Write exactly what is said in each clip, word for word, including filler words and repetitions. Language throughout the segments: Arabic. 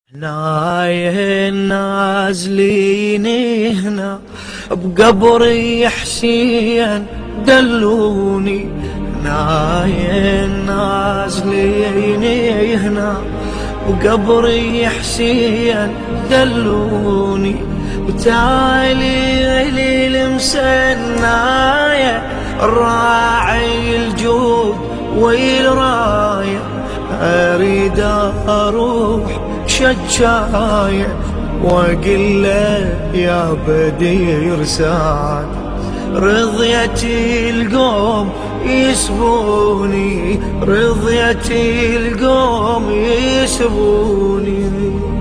هنا نازلين هنا بقبري حسين دلوني، هنا نازلين هنا بقبري حسين دلوني، وتالي لي المسناية الراعي الجود والراية، أريد أروح شجاية وأقول له يا بدير سعد رضيتي القوم يسبوني، رضيتي القوم يسبوني.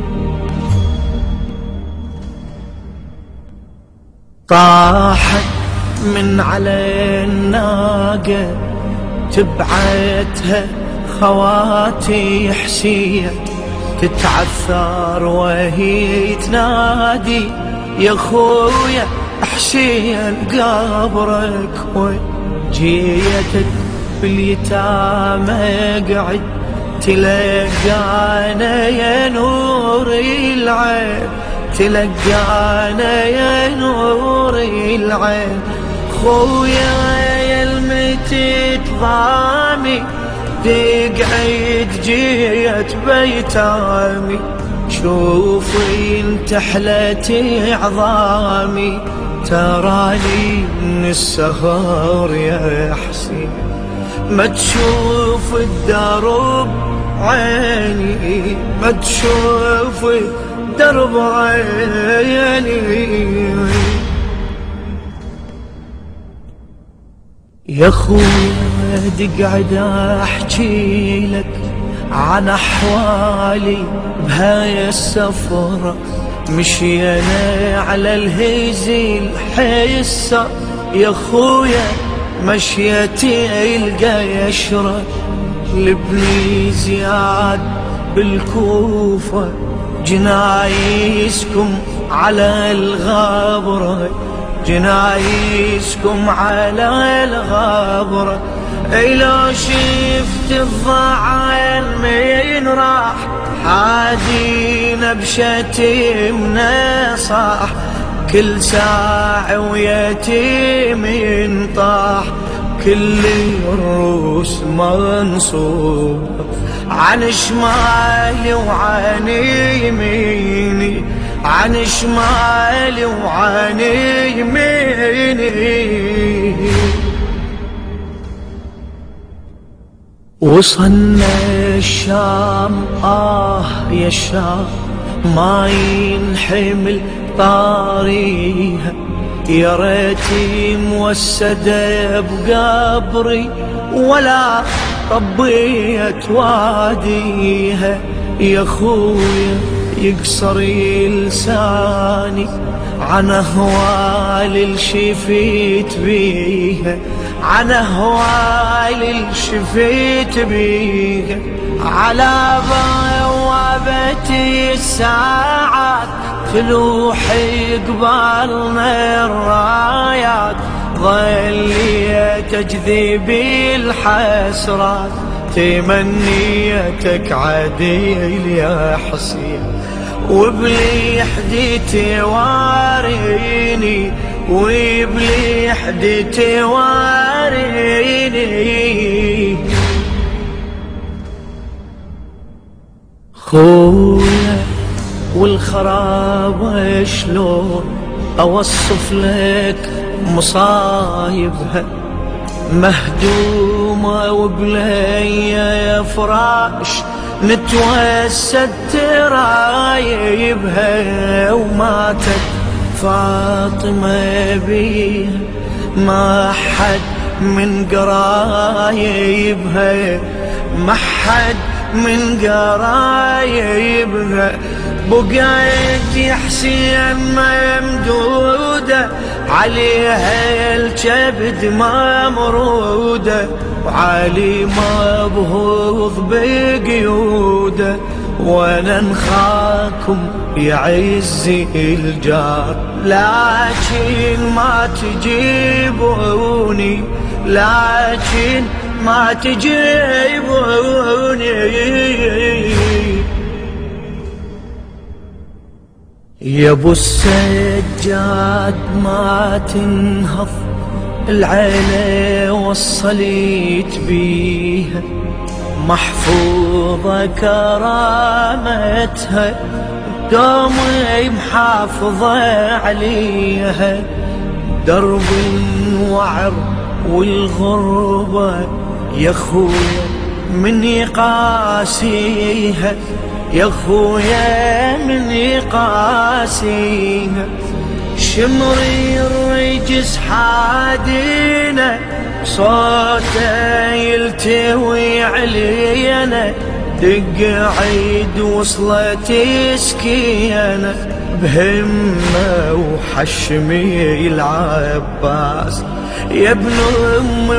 طاحت من على الناقة تبعتها خواتي حسين، تتعثر وهي تنادي يا خويا حسين قبرك وين، جيتك باليتامى قعد تلقانا يا نور العين، تلقانا يا نور العين. خويا يا المتت ضامي تقعد جيت بيتامي، شوفي انت حلتي عظامي، تراني من السهر يا حسين ما تشوف الدرب عيني، ما تشوف الدرب عيني. يا خويا تقعد احكي لك عن احوالي بهاي السفرة، مشينا على الهيزل حيسة يا خويا مشيتي القيشرة، لبني زياد بالكوفة جنايسكم على الغابرة، جنايسكم على الغابرة. لو شفت الضعن من راح حادينا بشتمنا صاح، كل ساعة ويتيم طاح، كل الروس منصوب عن شمالي وعن يميني، عن شمالي وعن يميني. وصلنا الشام آه يا الشام ما ينحمل طاريها، يا ريتي موسدة بقبري ولا طبيت واديها. يا خويا يقصر لساني عن أهوال الشفيت بيها، عن أهوال الشفيت بيها. على بوابتي الساعات تلوح قبالنا الرايات، ظلي تجذب الحسرات تمنيتك عديل يا حسين، وبلي حديتي واريني، وبلي حديتي واريني. خويا والخراب شلون اوصف لك مصايبها، مهدومة وبلي فراش نتوسد ترايبها، وماتت فاطمة بيها ما حد من قرايبها، ما حد من قرايبها. بقيت يا حسين ممدودة عليها الكبد ممرودة، وعلي مبهوض بقيوده، وانا نخاكم يعزي الجار لكن ما تجيبوني، لكن ما تجيبوني. يا ابو السجاد ما تنهض العيلة وصليت بيها، محفوظة كرامتها دومي محافظة عليها. درب الوعر والغربة يا خويا من يقاسيها، يا خويا من يقاسيها. شمري الرجس حادينا صوته يلتوي علينا، دق عيد وصلت سكينة بهمة وحشمي العباس. يا ابن امي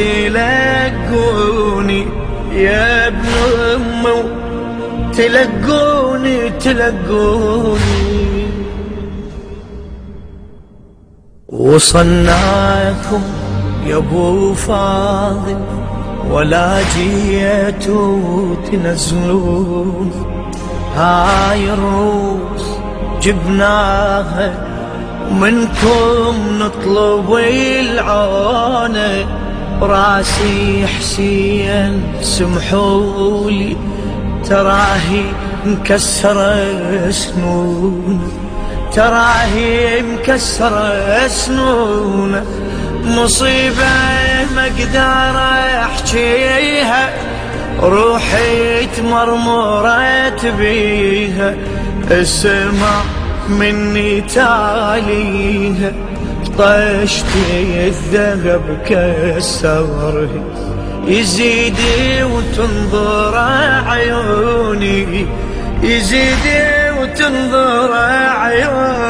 وتلقوني، يا ابن امي تلقوني تلقوني. وصلناكم يا ابو فاضل ولا جيتوا تنزلون، هاي الروس جبناها ومنكم نطلب العونة. راسي حسين سمحولي تراهي مكسرة سنون، تراهي مكسرة سنون. مصيبة ما اقدر احكيها، روحي تمرمرت بيها. اسمع مني تاليها، طشتي الذهب كسره يزيد وتنظر عيوني، يزيد وتنظر عيوني.